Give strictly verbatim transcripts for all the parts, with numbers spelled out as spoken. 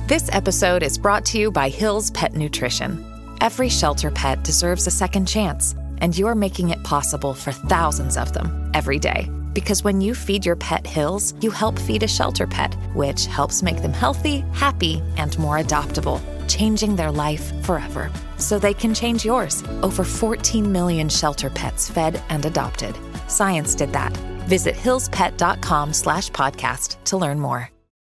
This episode is brought to you by Hill's Pet Nutrition. Every shelter pet deserves a second chance, and you're making it possible for thousands of them every day. Because when you feed your pet Hill's, you help feed a shelter pet, which helps make them healthy, happy, and more adoptable, changing their life forever. So they can change yours. Over fourteen million shelter pets fed and adopted. Science did that. Visit hillspet.com slash podcast to learn more.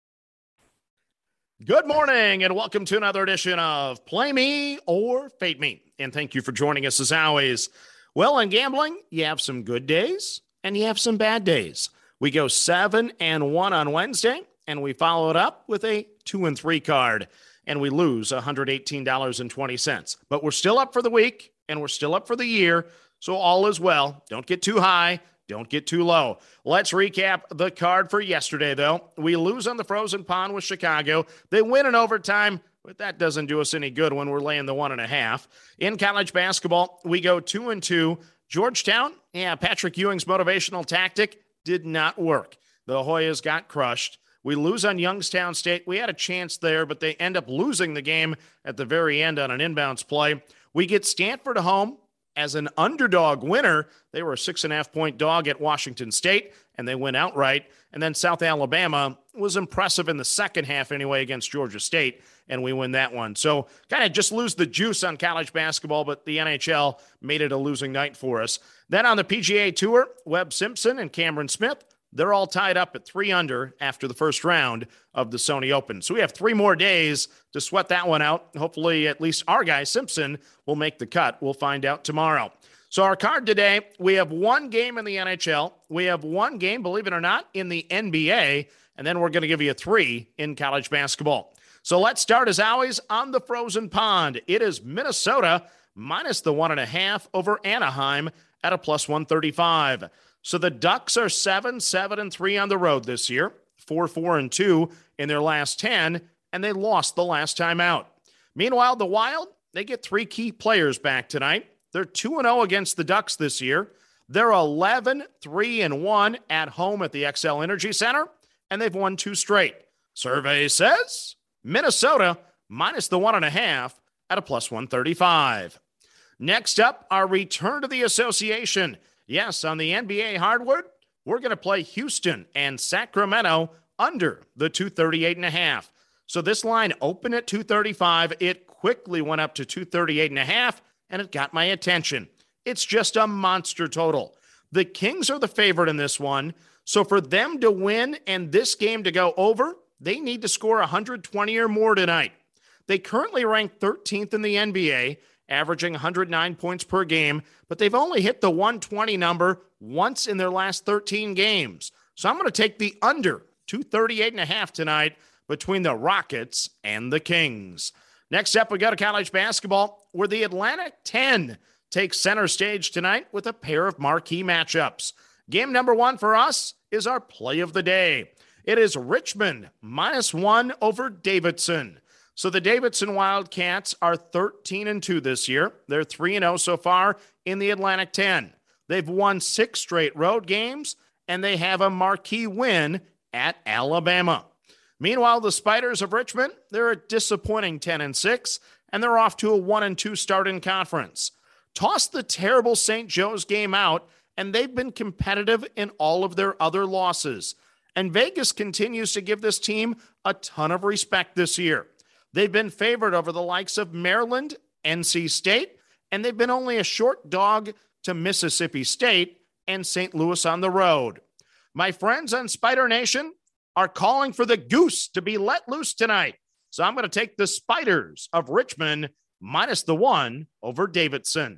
Good morning and welcome to another edition of Play Me or Fade Me. And thank you for joining us as always. Well, in gambling, you have some good days and you have some bad days. We go seven and one on Wednesday and we follow it up with a two and three card and we lose one hundred eighteen dollars and twenty cents. But we're still up for the week and we're still up for the year. So all is well. Don't get too high. Don't get too low. Let's recap the card for yesterday, though. We lose on the frozen pond with Chicago. They win in overtime, but that doesn't do us any good when we're laying the one and a half. In college basketball, we go two and two. Georgetown, yeah, Patrick Ewing's motivational tactic did not work. The Hoyas got crushed. We lose on Youngstown State. We had a chance there, but they end up losing the game at the very end on an inbounds play. We get Stanford home as an underdog winner. They were a six and a half point dog at Washington State, and they went outright. And then South Alabama was impressive in the second half anyway against Georgia State, and we win that one. So kind of just lose the juice on college basketball, but the N H L made it a losing night for us. Then on the P G A Tour, Webb Simpson and Cameron Smith, they're all tied up at three under after the first round of the Sony Open. So we have three more days to sweat that one out. Hopefully, at least our guy, Simpson, will make the cut. We'll find out tomorrow. So our card today, we have one game in the N H L. We have one game, believe it or not, in the N B A. And then we're going to give you a three in college basketball. So let's start, as always, on the frozen pond. It is Minnesota minus the one and a half over Anaheim at a plus one thirty-five. So the Ducks are seven, seven, and three on the road this year, four, four, and two in their last ten, and they lost the last time out. Meanwhile, the Wild, they get three key players back tonight. They're two and oh against the Ducks this year. They're eleven, three, and one at home at the X L Energy Center, and they've won two straight. Survey says Minnesota minus the one and a half at a plus one thirty-five. Next up, our return to the association. Yes, on the N B A hardwood, we're going to play Houston and Sacramento under the two thirty-eight and a half. So this line opened at two thirty-five. It quickly went up to two thirty-eight and a half, and it got my attention. It's just a monster total. The Kings are the favorite in this one. So for them to win and this game to go over, they need to score one hundred twenty or more tonight. They currently rank thirteenth in the N B A, averaging one hundred nine points per game, but they've only hit the one twenty number once in their last thirteen games. So I'm going to take the under two thirty-eight and a half tonight between the Rockets and the Kings. Next up, we got to college basketball, where the Atlantic ten takes center stage tonight with a pair of marquee matchups. Game number one for us is our play of the day. It is Richmond minus one over Davidson. So the Davidson Wildcats are thirteen and two this year. They're three and oh so far in the Atlantic ten. They've won six straight road games, and they have a marquee win at Alabama. Meanwhile, the Spiders of Richmond, they're a disappointing ten and six, and they're off to a one and two start in conference. Toss the terrible Saint Joe's game out, and they've been competitive in all of their other losses. And Vegas continues to give this team a ton of respect this year. They've been favored over the likes of Maryland, N C State, and they've been only a short dog to Mississippi State and Saint Louis on the road. My friends on Spider Nation are calling for the Goose to be let loose tonight. So I'm going to take the Spiders of Richmond minus the one over Davidson.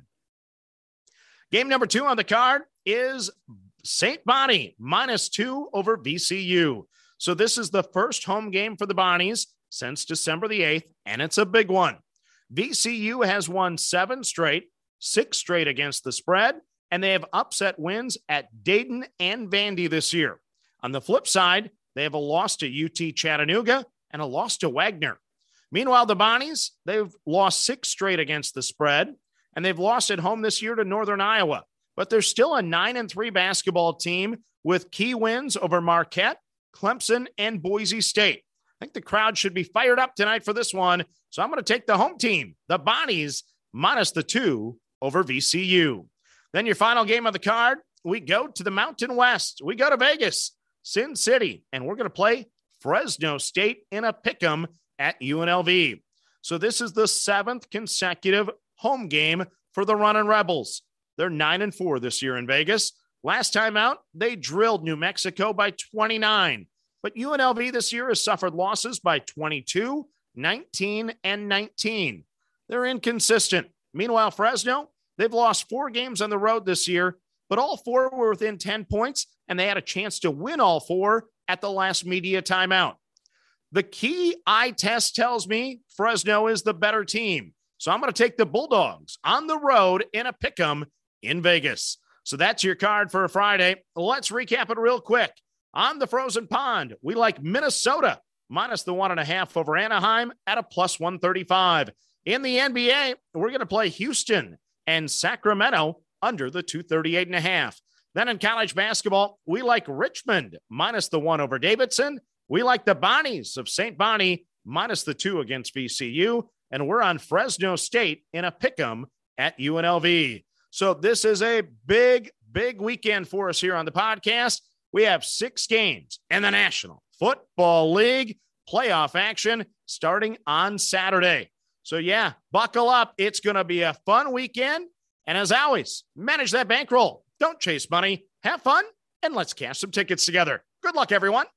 Game number two on the card is Saint Bonnie minus two over V C U. So this is the first home game for the Bonnies since December the eighth, and it's a big one. V C U has won seven straight, six straight against the spread, and they have upset wins at Dayton and Vandy this year. On the flip side, they have a loss to U T Chattanooga and a loss to Wagner. Meanwhile, the Bonnies, they've lost six straight against the spread, and they've lost at home this year to Northern Iowa. But they're still a nine and three basketball team with key wins over Marquette, Clemson, and Boise State. think the crowd should be fired up tonight for this one. So I'm going to take the home team, the Bonnies, minus the two over V C U. Then your final game of the card, we go to the Mountain West. We go to Vegas, Sin City, and we're going to play Fresno State in a pick'em at U N L V. So this is the seventh consecutive home game for the Runnin' Rebels. They're nine and four this year in Vegas. Last time out, they drilled New Mexico by twenty-nine. But U N L V this year has suffered losses by twenty-two, nineteen, and nineteen. They're inconsistent. Meanwhile, Fresno, they've lost four games on the road this year, but all four were within ten points, and they had a chance to win all four at the last media timeout. The key eye test tells me Fresno is the better team. So I'm going to take the Bulldogs on the road in a pick'em in Vegas. So that's your card for a Friday. Let's recap it real quick. On the Frozen Pond, we like Minnesota minus the one and a half over Anaheim at a plus one thirty-five. In the N B A, we're going to play Houston and Sacramento under the two thirty-eight and a half. Then in college basketball, we like Richmond minus the one over Davidson. We like the Bonnies of Saint Bonnie minus the two against V C U. And we're on Fresno State in a pick'em at U N L V. So this is a big, big weekend for us here on the podcast. We have six games in the National Football League playoff action starting on Saturday. So yeah, buckle up. It's going to be a fun weekend. And as always, manage that bankroll. Don't chase money. Have fun, and let's cash some tickets together. Good luck, everyone.